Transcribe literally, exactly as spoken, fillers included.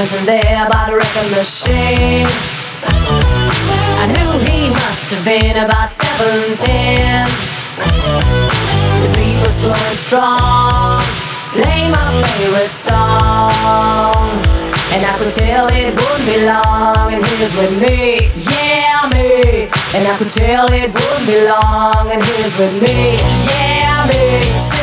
dancing there by the record machine. I knew he must have been about seventeen. The beat was going strong, playing my favorite song, and I could tell it wouldn't be long, and he was with me, yeah me. And I could tell it wouldn't be long, and he was with me, yeah me.